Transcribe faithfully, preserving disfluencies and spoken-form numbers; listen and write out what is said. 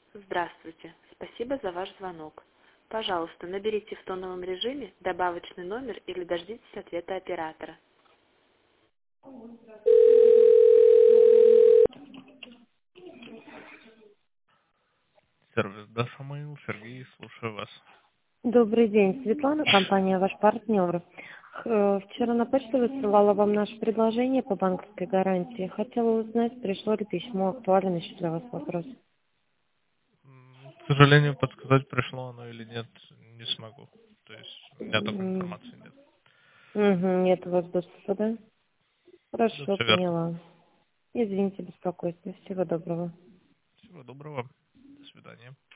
Здравствуйте. Спасибо за ваш звонок. Пожалуйста, наберите в тоновом режиме добавочный номер или дождитесь ответа оператора. Сервис Дашамаил, Сергей, слушаю вас. Добрый день, Светлана, компания «Ваш партнер». Э, Вчера на почту высылала вам наше предложение по банковской гарантии. Хотела узнать, пришло ли письмо, актуален еще для вас вопрос. М, К сожалению, подсказать, пришло оно или нет, не смогу. То есть у меня такой М, информации нет. мгм, нет у вас доступа, да? Да, Хорошо, все верно. поняла. Извините беспокойство. Всего доброго. Всего доброго. До свидания.